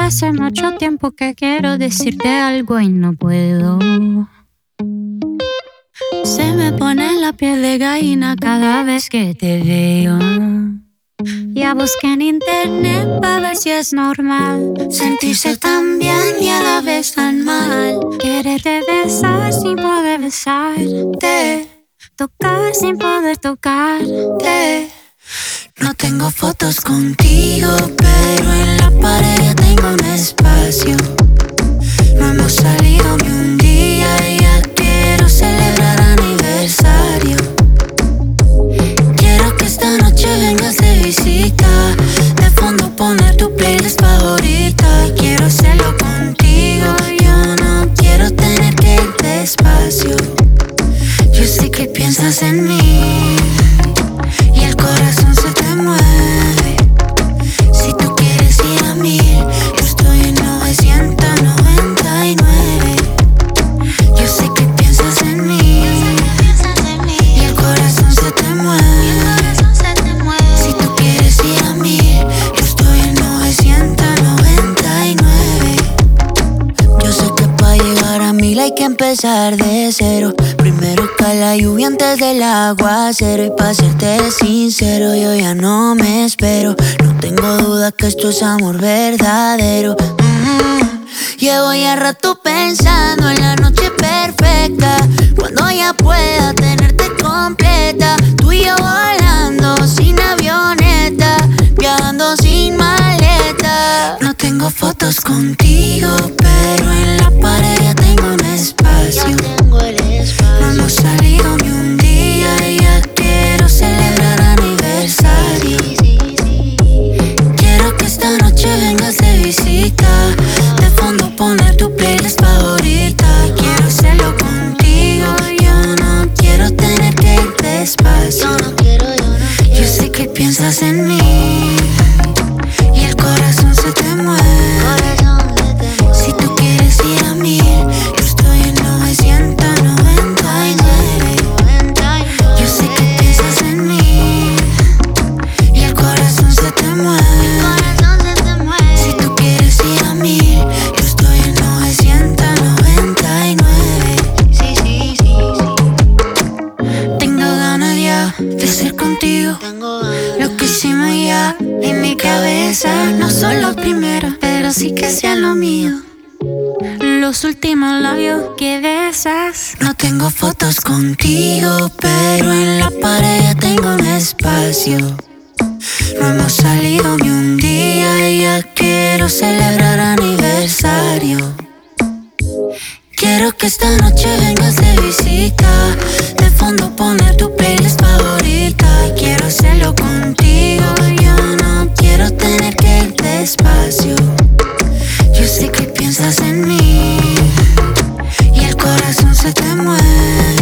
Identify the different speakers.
Speaker 1: Hace mucho tiempo que quiero decirte algo y no puedo. Se me pone la piel de gallina cada vez que te veo. Ya busqué en internet para ver si es normal sentirse tan bien y a la vez tan mal. Quererte besar sin poder besarte, tocar sin poder tocarte. No tengo fotos contigo, pero en la pared ya tengo un espacio. No hemos salido ni un día y ya quiero celebrar aniversario. Quiero que esta noche vengas de visita, de fondo poner tu playlist favorita. Quiero hacerlo contigo, yo no quiero tener que ir despacio. Yo sé que piensas en mí y el corazón se te mueve. Si tú quieres ir a 1000, yo estoy en 999. Yo sé que piensas en mí y el corazón se te mueve. Si tú quieres ir a 1000, yo estoy en 999. Yo sé que para llegar a 1000 hay que empezar de cero. Primero cae la lluvia antes del aguacero. Y para serte sincero, yo ya no me espero. No tengo duda que esto es amor verdadero. Llevo ya rato pensando en la noche perfecta, cuando ya pueda tenerte completa. Tú y yo volando sin avioneta, viajando sin maleta. No tengo fotos contigo, pero en la pared ya tengo un espacio. No hemos salido ni un día y ya quiero celebrar aniversario. Quiero que esta noche vengas de visita, de fondo poner tu playlist favorita. Quiero hacerlo contigo, yo no quiero tener que ir despacio. Yo sé que piensas en mí y el corazón se te mueve. Si tú quieres ir a 1000, yo estoy en 999. Yo sé que piensas en mí y el corazón se te mueve. Si tú quieres ir a 1000, yo estoy en 999. Tengo ganas ya de ser contigo. Lo que hicimos ya en mi cabeza no son los primeros, pero sí que sean lo mío. Los últimos labios que besas. No tengo fotos contigo, pero en la pared ya tengo un espacio. No hemos salido ni un día y ya quiero celebrar aniversario. Quiero que esta noche vengas de visita, de fondo poner tu playlist favorita. Quiero hacerlo contigo, yo no quiero tener que ir despacio. Yo sé que piensas en mí y el corazón se te mueve.